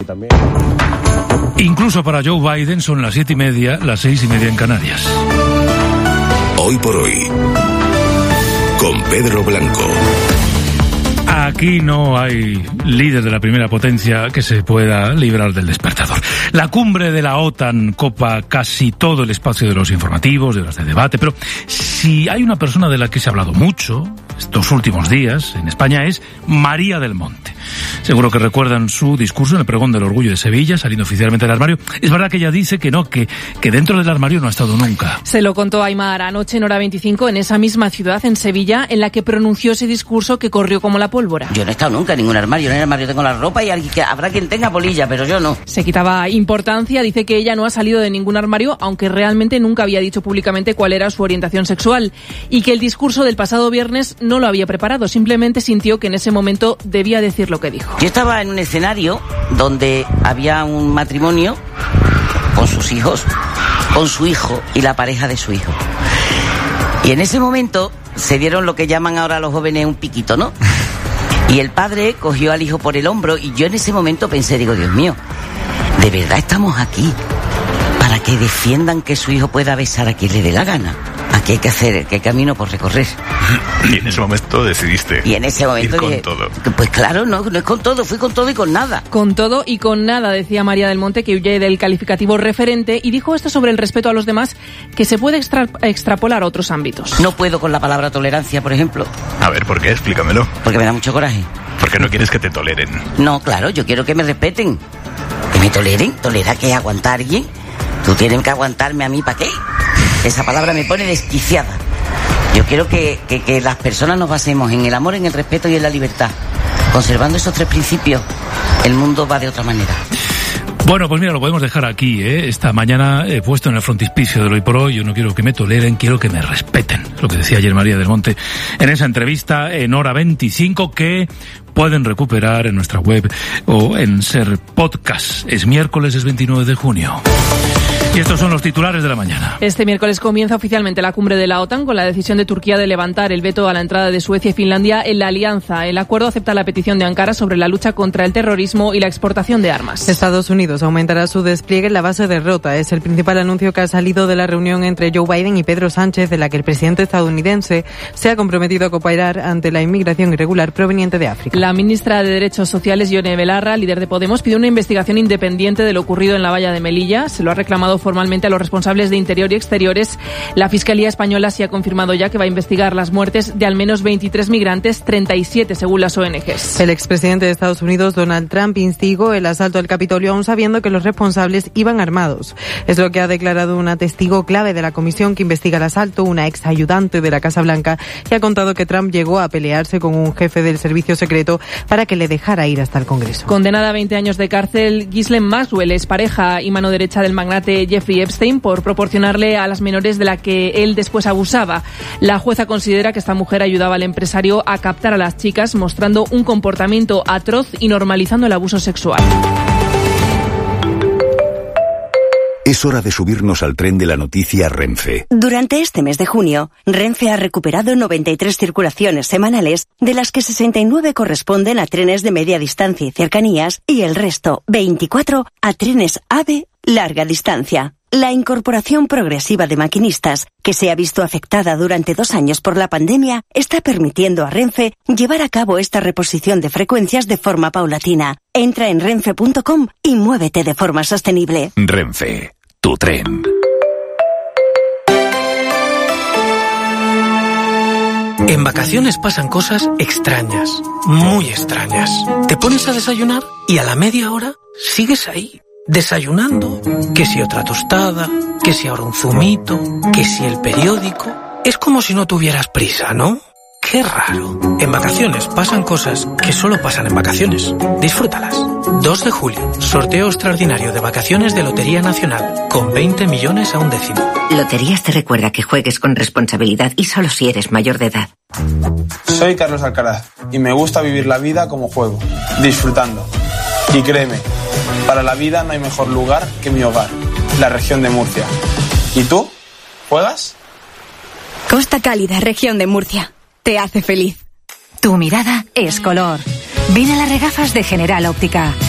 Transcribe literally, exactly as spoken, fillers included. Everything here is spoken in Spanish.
también. Incluso para Joe Biden son las siete y media, las seis y media en Canarias. Hoy por hoy, con Pedro Blanco. Aquí no hay líder de la primera potencia que se pueda librar del despertador. La cumbre de la OTAN copa casi todo el espacio de los informativos, de los de debate, pero si hay una persona de la que se ha hablado mucho estos últimos días en España es María del Monte. Seguro que recuerdan su discurso en el Pregón del Orgullo de Sevilla, saliendo oficialmente del armario. Es verdad que ella dice que no, que, que dentro del armario no ha estado nunca. Se lo contó Aimar anoche en Hora veinticinco, en esa misma ciudad, en Sevilla, en la que pronunció ese discurso que corrió como la pólvora. Yo no he estado nunca en ningún armario. En el armario tengo la ropa y alguien que, habrá quien tenga polilla, pero yo no. Se quitaba importancia, dice que ella no ha salido de ningún armario, aunque realmente nunca había dicho públicamente cuál era su orientación sexual, y que el discurso del pasado viernes no lo había preparado, simplemente sintió que en ese momento debía decir lo que dijo. Yo estaba en un escenario donde había un matrimonio con sus hijos, con su hijo y la pareja de su hijo. Y en ese momento se dieron lo que llaman ahora los jóvenes un piquito, ¿no? Y el padre cogió al hijo por el hombro y yo en ese momento pensé, digo, Dios mío, ¿de verdad estamos aquí para que defiendan que su hijo pueda besar a quien le dé la gana? Aquí hay que hacer, qué camino por recorrer. Y en ese momento decidiste y en ese momento ir con dije, todo. Pues claro, no, no es con todo, fui con todo y con nada. Con todo y con nada, decía María del Monte, que huye del calificativo referente, y dijo esto sobre el respeto a los demás, que se puede extra, extrapolar a otros ámbitos. No puedo con la palabra tolerancia, por ejemplo. A ver, ¿por qué? Explícamelo. Porque me da mucho coraje. Porque no quieres que te toleren. No, claro, yo quiero que me respeten. Que me toleren. ¿Tolera que aguantar a alguien? ¿Tú tienes que aguantarme a mí para qué? Esa palabra me pone desquiciada. Yo quiero que, que, que las personas nos basemos en el amor, en el respeto y en la libertad. Conservando esos tres principios, el mundo va de otra manera. Bueno, pues mira, lo podemos dejar aquí, ¿eh? Esta mañana he puesto en el frontispicio del Hoy por Hoy. Yo no quiero que me toleren, quiero que me respeten. Lo que decía ayer María del Monte en esa entrevista en Hora veinticinco, que pueden recuperar en nuestra web o en Ser Podcast. Es miércoles, es veintinueve de junio. Y estos son los titulares de la mañana. Este miércoles comienza oficialmente la cumbre de la OTAN con la decisión de Turquía de levantar el veto a la entrada de Suecia y Finlandia en la alianza. El acuerdo acepta la petición de Ankara sobre la lucha contra el terrorismo y la exportación de armas. Estados Unidos aumentará su despliegue en la base de Rota. Es el principal anuncio que ha salido de la reunión entre Joe Biden y Pedro Sánchez, en la que el presidente estadounidense se ha comprometido a cooperar ante la inmigración irregular proveniente de África. La ministra de Derechos Sociales, Ione Belarra, líder de Podemos, pide una investigación independiente de lo ocurrido en la valla de Melilla. Se lo ha reclamado formalmente a los responsables de Interior y Exteriores. La Fiscalía Española sí ha confirmado ya que va a investigar las muertes de al menos veintitrés migrantes, treinta y siete según las O N Ges. El expresidente de Estados Unidos, Donald Trump, instigó el asalto al Capitolio aún sabiendo que los responsables iban armados. Es lo que ha declarado una testigo clave de la comisión que investiga el asalto, una ex ayudante de la Casa Blanca, que ha contado que Trump llegó a pelearse con un jefe del servicio secreto para que le dejara ir hasta el Congreso. Condenada a veinte años de cárcel, Ghislaine Maxwell es pareja y mano derecha del magnate Jeffrey Epstein por proporcionarle a las menores de la que él después abusaba. La jueza considera que esta mujer ayudaba al empresario a captar a las chicas, mostrando un comportamiento atroz y normalizando el abuso sexual. Es hora de subirnos al tren de la noticia Renfe. Durante este mes de junio, Renfe ha recuperado noventa y tres circulaciones semanales, de las que sesenta y nueve corresponden a trenes de media distancia y cercanías, y el resto, veinticuatro, a trenes AVE larga distancia. La incorporación progresiva de maquinistas, que se ha visto afectada durante dos años por la pandemia, está permitiendo a Renfe llevar a cabo esta reposición de frecuencias de forma paulatina. Entra en renfe punto com y muévete de forma sostenible. Renfe, tu tren. En vacaciones pasan cosas extrañas, muy extrañas. Te pones a desayunar y a la media hora sigues ahí, desayunando, que si otra tostada, que si ahora un zumito, que si el periódico. Es como si no tuvieras prisa, ¿no? Qué raro. En vacaciones pasan cosas que solo pasan en vacaciones. Disfrútalas. dos de julio, sorteo extraordinario de vacaciones de Lotería Nacional, con veinte millones a un décimo. Loterías te recuerda que juegues con responsabilidad y solo si eres mayor de edad. Soy Carlos Alcaraz y me gusta vivir la vida como juego, disfrutando. Y créeme, para la vida no hay mejor lugar que mi hogar, la región de Murcia. ¿Y tú? ¿Juegas? Costa Cálida, región de Murcia. Te hace feliz. Tu mirada es color. Ven a las regafas de General Óptica.